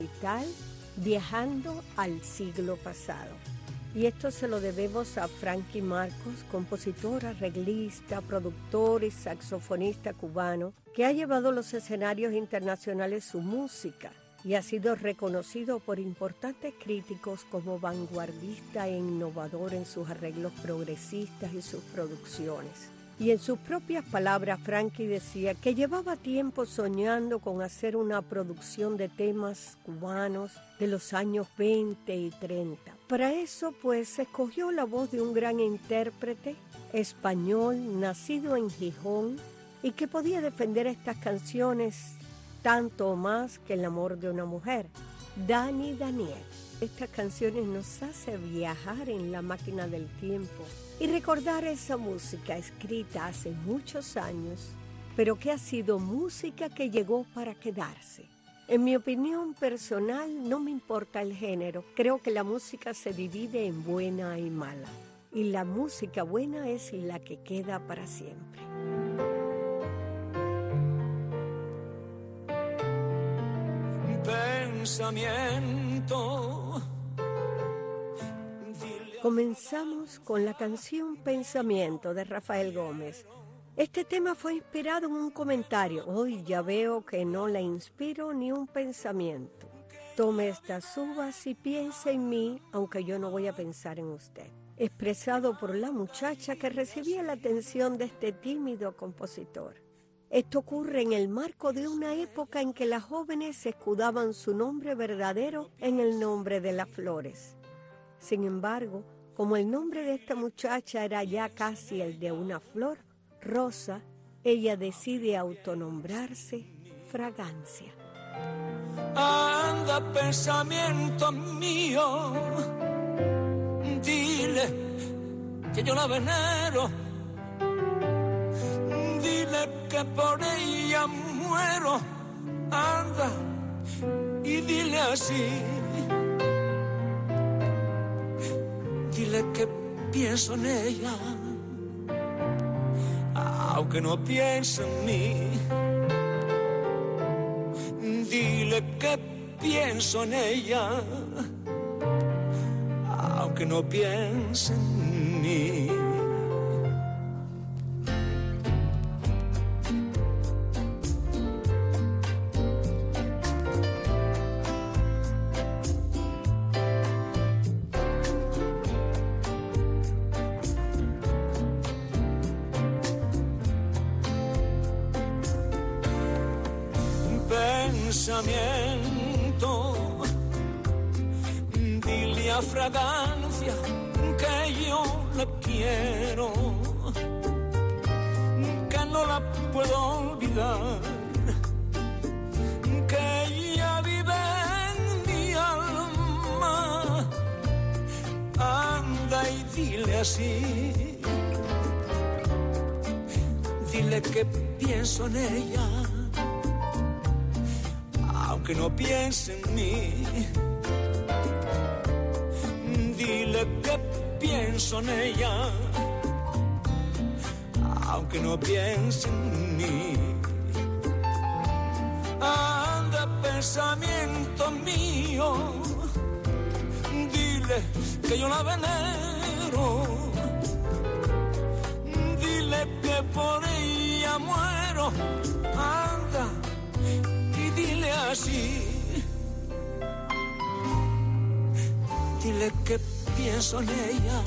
Vital, viajando al siglo pasado. Y esto se lo debemos a Frankie Marcos, compositor, arreglista, productor y saxofonista cubano, que ha llevado a los escenarios internacionales su música y ha sido reconocido por importantes críticos como vanguardista e innovador en sus arreglos progresistas y sus producciones. Y en sus propias palabras, Frankie decía que llevaba tiempo soñando con hacer una producción de temas cubanos de los años 20 y 30. Para eso, pues, escogió la voz de un gran intérprete español, nacido en Gijón, y que podía defender estas canciones tanto o más que el amor de una mujer, Dani Daniel. Estas canciones nos hacen viajar en la máquina del tiempo y recordar esa música escrita hace muchos años, pero que ha sido música que llegó para quedarse. En mi opinión personal, no me importa el género. Creo que la música se divide en buena y mala. Y la música buena es la que queda para siempre. Pensamiento. Comenzamos con la canción Pensamiento de Rafael Gómez. Este tema fue inspirado en un comentario. Hoy ya veo que no le inspiro ni un pensamiento. Tome estas uvas y piense en mí, aunque yo no voy a pensar en usted. Expresado por la muchacha que recibía la atención de este tímido compositor. Esto ocurre en el marco de una época en que las jóvenes escudaban su nombre verdadero en el nombre de las flores. Sin embargo, como el nombre de esta muchacha era ya casi el de una flor, Rosa, ella decide autonombrarse Fragancia. Anda, pensamiento mío, dile que yo la venero, dile que por ella muero, anda y dile así. Dile que pienso en ella, aunque no piense en mí. Dile que pienso en ella, aunque no piense en mí. Pensamiento, dile a Fragancia que yo la quiero, que no la puedo olvidar, que ella vive en mi alma. Anda y dile así, dile que pienso en ella, aunque no piense en mí. Dile que pienso en ella, aunque no piense en mí. Anda, pensamiento mío, dile que yo la venero, dile que por ella muero, anda y dile así. Dile que pienso en ella,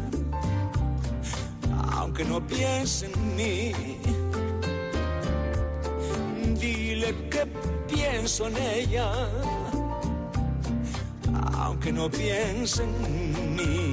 aunque no piense en mí. Dile que pienso en ella, aunque no piense en mí.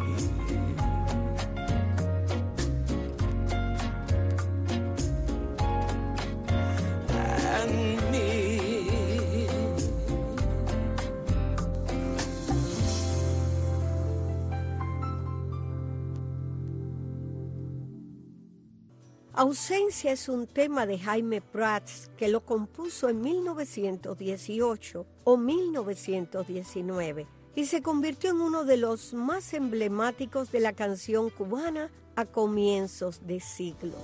Ausencia es un tema de Jaime Prats que lo compuso en 1918 o 1919 y se convirtió en uno de los más emblemáticos de la canción cubana a comienzos de siglo.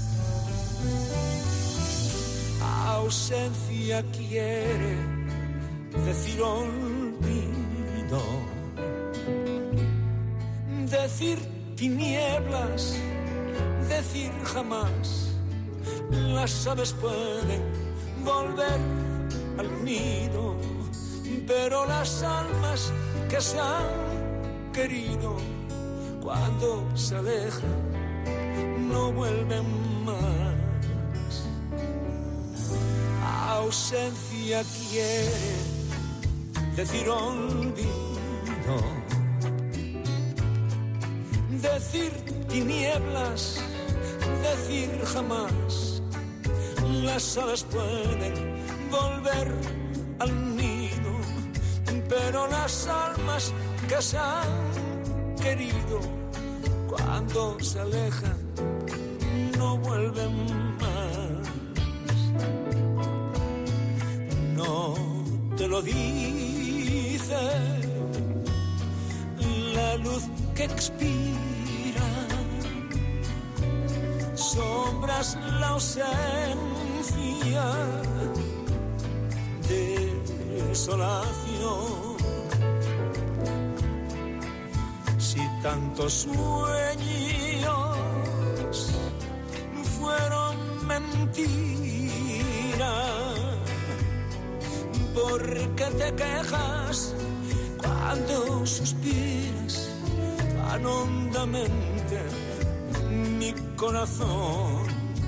Ausencia quiere decir olvido, decir tinieblas, decir jamás. Las aves pueden volver al nido, pero las almas que se han querido, cuando se alejan, no vuelven más. Ausencia quiere decir olvido, decir tinieblas, decir jamás. Las aves pueden volver al nido, pero las almas que se han querido, cuando se alejan, no vuelven más. No te lo dice la luz que expira, sombras la ausencia, desolación. Si tantos sueños fueron mentiras, ¿por qué te quejas cuando suspiras tan hondamente mi corazón?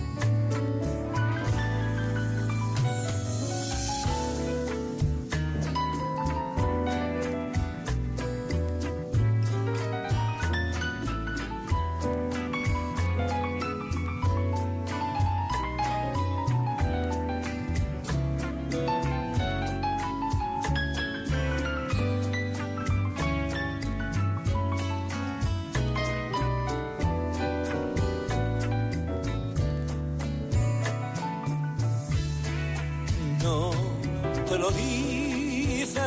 Te lo dice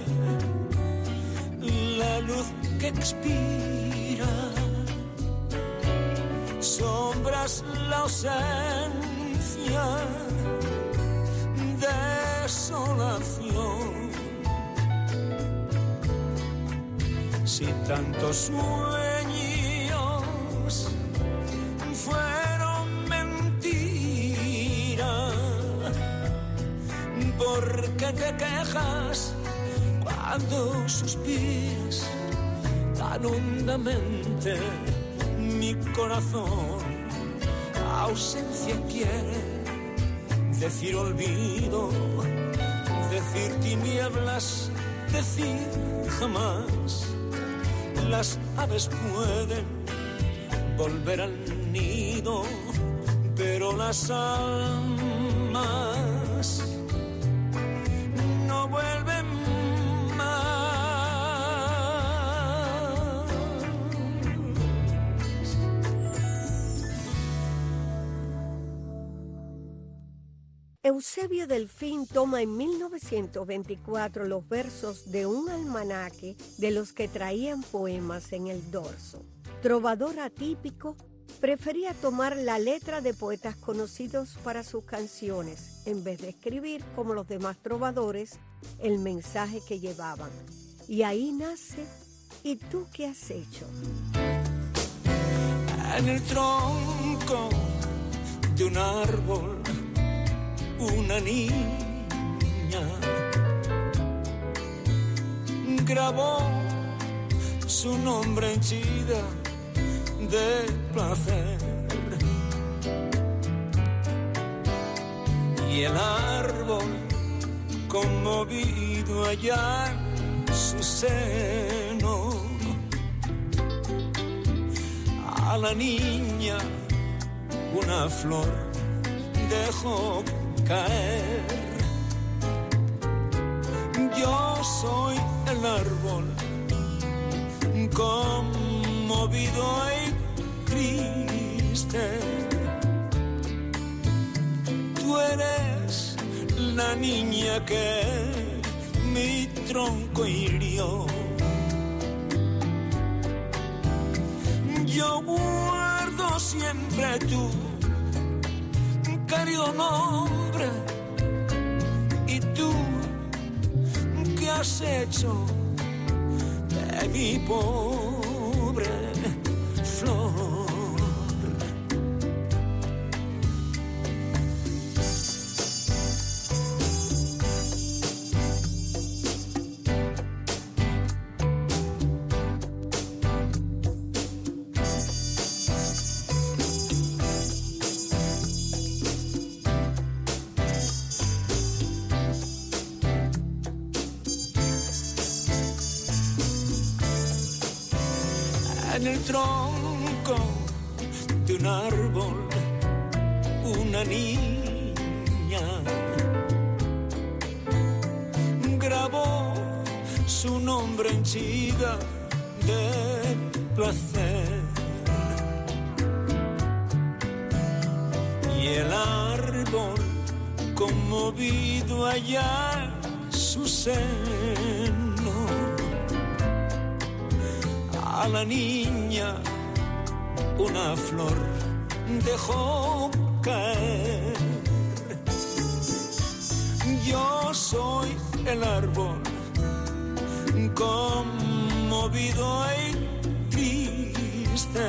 la luz que expira, sombras la ausencia, desolación. Si tantos sueños fueron mentiras, ¿por qué te quejas cuando suspiras tan hondamente mi corazón? Ausencia quiere decir olvido, decir tinieblas, decir jamás. Las aves pueden volver al nido, pero las almas no vuelven más. Eusebio Delfín toma en 1924 los versos de un almanaque de los que traían poemas en el dorso. Trovador atípico, prefería tomar la letra de poetas conocidos para sus canciones, en vez de escribir, como los demás trovadores, el mensaje que llevaban. Y ahí nace ¿Y tú qué has hecho? En el tronco de un árbol, una niña grabó su nombre henchida de placer, y el árbol conmovido allá en su seno a la niña una flor dejó caer. Yo soy el árbol conmovido y triste, tú eres la niña que mi tronco hirió. Yo guardo siempre tu querido nombre, y tú has hecho de mi pobre flor. En el tronco de un árbol, una niña grabó su nombre en chiga de placer. Y el árbol, conmovido allá su seno, a la niña una flor dejó caer. Yo soy el árbol conmovido y triste.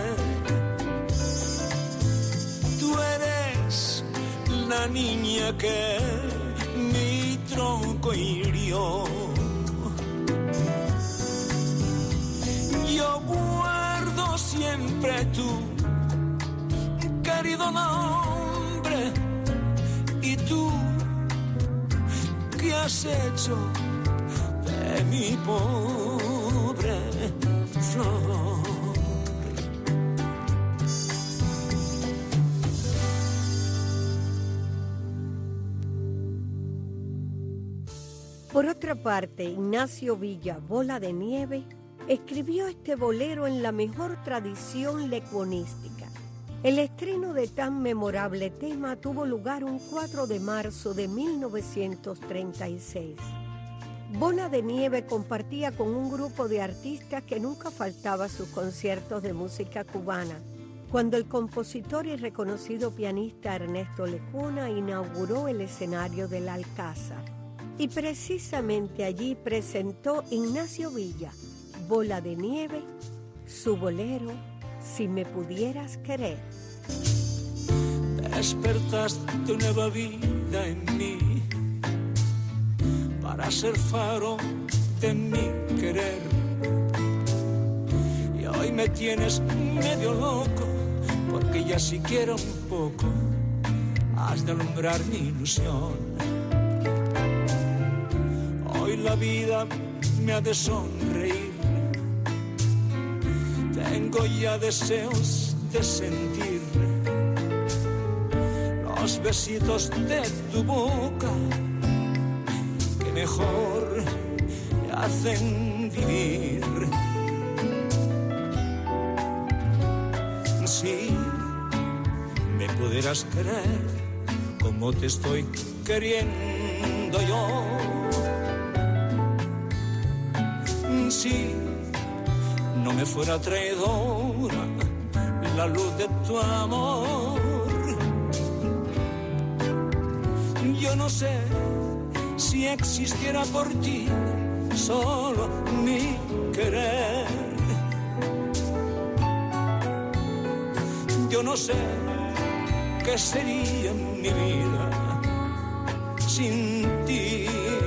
Tú eres la niña que mi tronco hirió. Yo guardo siempre tu querido nombre. ¿Y tú qué has hecho de mi pobre flor? Por otra parte, Ignacio Villa, Bola de Nieve, escribió este bolero en la mejor tradición lecuonística. El estreno de tan memorable tema tuvo lugar un 4 de marzo de 1936. Bola de Nieve compartía con un grupo de artistas que nunca faltaba a sus conciertos de música cubana, cuando el compositor y reconocido pianista Ernesto Lecuona inauguró el escenario del Alcázar. Y precisamente allí presentó Ignacio Villa, Bola de Nieve, su bolero, Si me pudieras querer. Despertaste nueva vida en mí para ser faro de mi querer. Y hoy me tienes medio loco porque ya siquiera un poco has de alumbrar mi ilusión. Hoy la vida me ha de sonreír. Tengo ya deseos de sentir los besitos de tu boca que mejor me hacen vivir. Si me pudieras querer como te estoy queriendo yo, si no me fuera traidora la luz de tu amor. Yo no sé si existiera por ti solo mi querer. Yo no sé qué sería mi vida sin ti.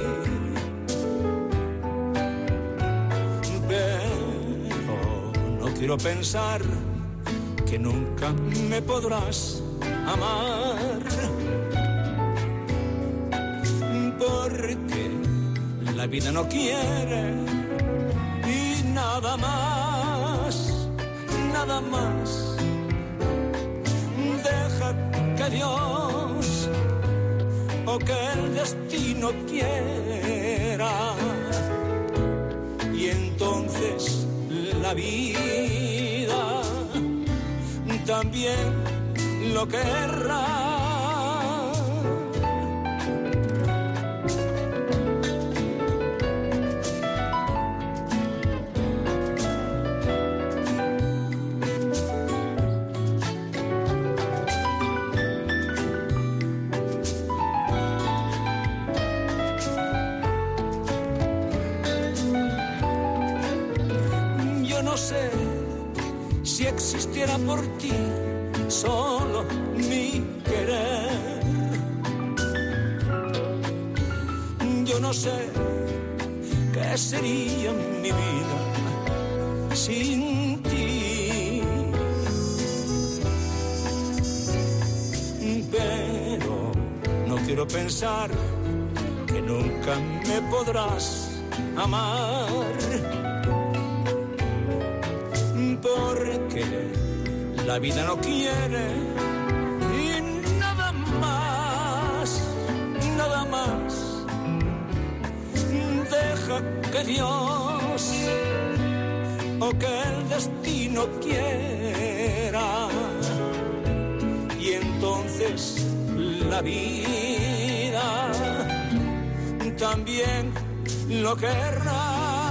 Quiero pensar que nunca me podrás amar, porque la vida no quiere y nada más, nada más. Deja que Dios o que el destino quiera y entonces la vida también lo querrá. no sé si existiera por ti solo mi querer. Yo no sé qué sería mi vida sin ti, pero no quiero pensar que nunca me podrás amar, porque la vida no quiere y nada más, nada más. Deja que Dios o que el destino quiera, y entonces la vida también lo querrá.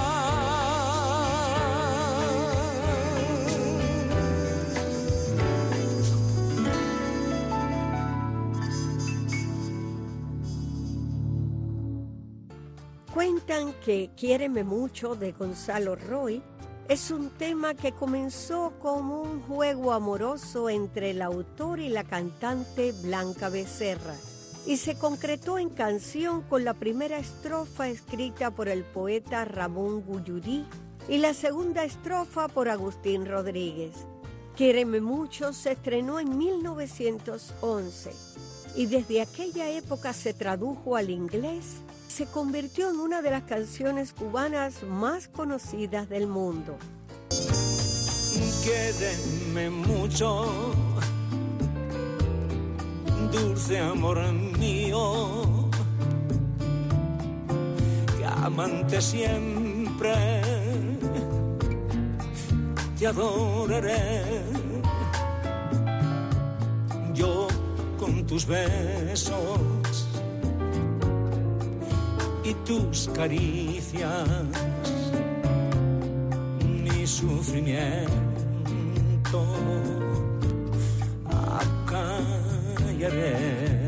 Cuentan que Quiéreme Mucho de Gonzalo Roy es un tema que comenzó como un juego amoroso entre el autor y la cantante Blanca Becerra y se concretó en canción con la primera estrofa escrita por el poeta Ramón Guyurí y la segunda estrofa por Agustín Rodríguez. Quiéreme Mucho se estrenó en 1911 y desde aquella época se tradujo al inglés. Se convirtió en una de las canciones cubanas más conocidas del mundo. Quiéreme mucho, dulce amor mío, que amante siempre te adoraré. Yo con tus besos y tus caricias, mi sufrimiento acallaré.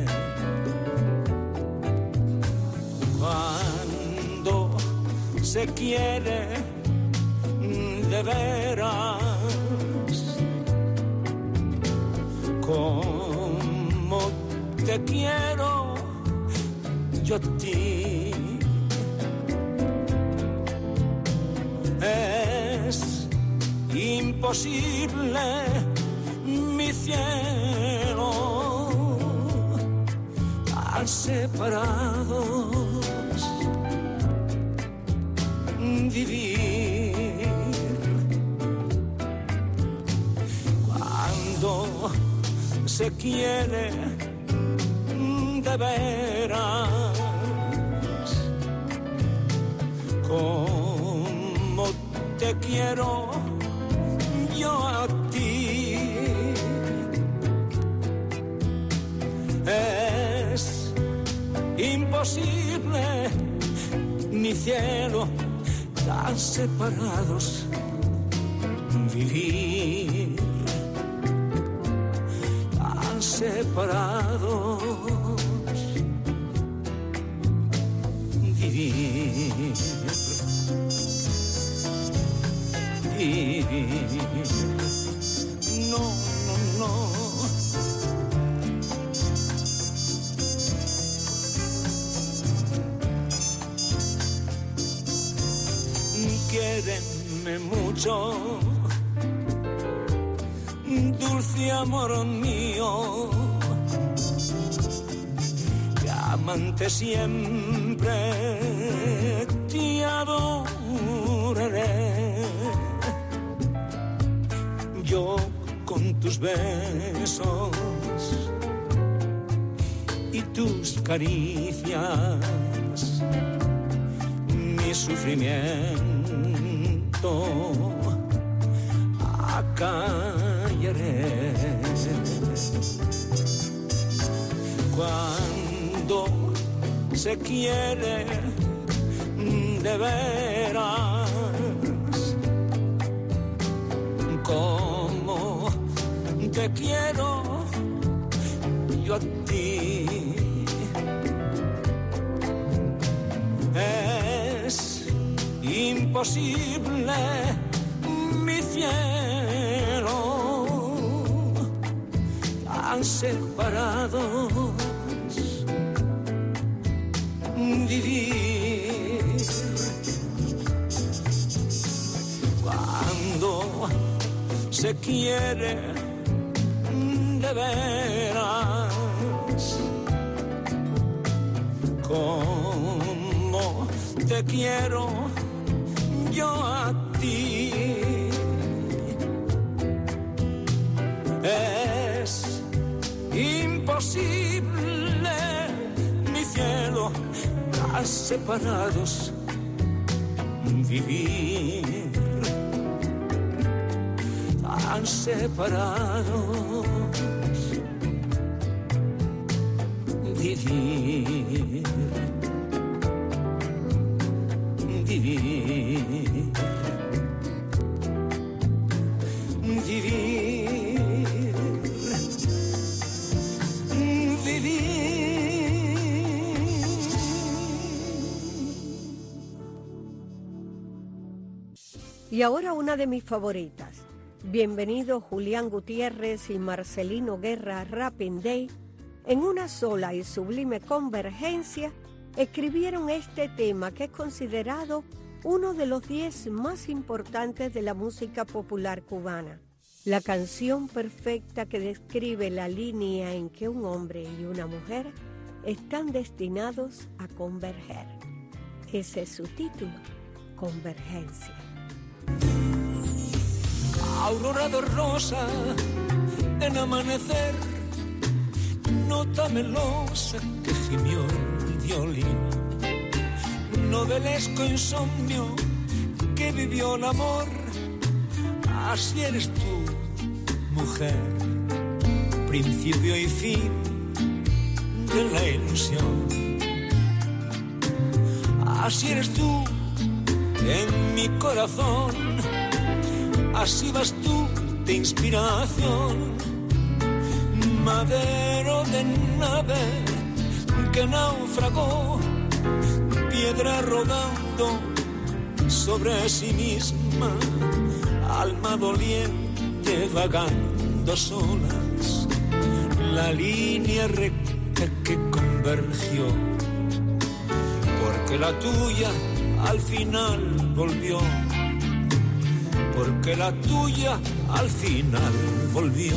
Cuando se quiere de veras, como te quiero yo a ti, es imposible, mi cielo, al separados vivir. Cuando se quiere de veras, como te quiero yo a ti, es imposible, mi cielo, tan separados vivir, tan separados vivir. No, no, no. Quiéreme mucho, dulce amor mío, que amante siempre te adoraré. Yo con tus besos y tus caricias, mi sufrimiento acallaré. Cuando se quiere de veras, como te quiero yo a ti, es imposible, cielo, tan separados, vivir cuando se quiere de veras, como te quiero yo a ti. Es imposible, mi cielo, tan separados vivir, tan separados vivir, vivir, vivir, vivir. Y ahora una de mis favoritas. Bienvenido Julián Gutiérrez y Marcelino Guerra Rapping Day. En una sola y sublime convergencia, escribieron este tema que es considerado uno de los 10 más importantes de la música popular cubana. La canción perfecta que describe la línea en que un hombre y una mujer están destinados a converger. Ese es su título, Convergencia. Aurora de rosa en amanecer, nota melosa que gimió el violín, novelesco insomnio que vivió el amor. Así eres tú, mujer, principio y fin de la ilusión. Así eres tú en mi corazón, así vas tú de inspiración, madero de nave que naufragó, piedra rodando sobre sí misma, alma doliente vagando solas, la línea recta que convergió, porque la tuya al final volvió, porque la tuya al final volvió.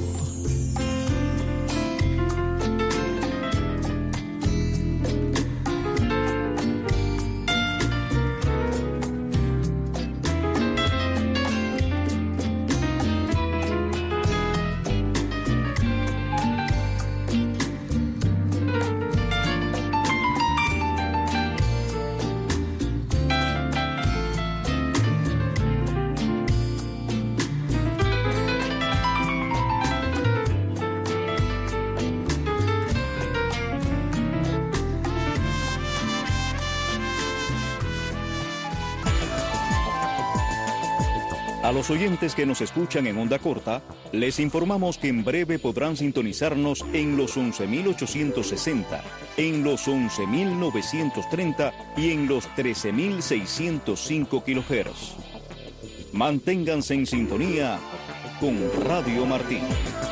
A los oyentes que nos escuchan en onda corta, les informamos que en breve podrán sintonizarnos en los 11.860, en los 11.930 y en los 13.605 kHz. Manténganse en sintonía con Radio Martí.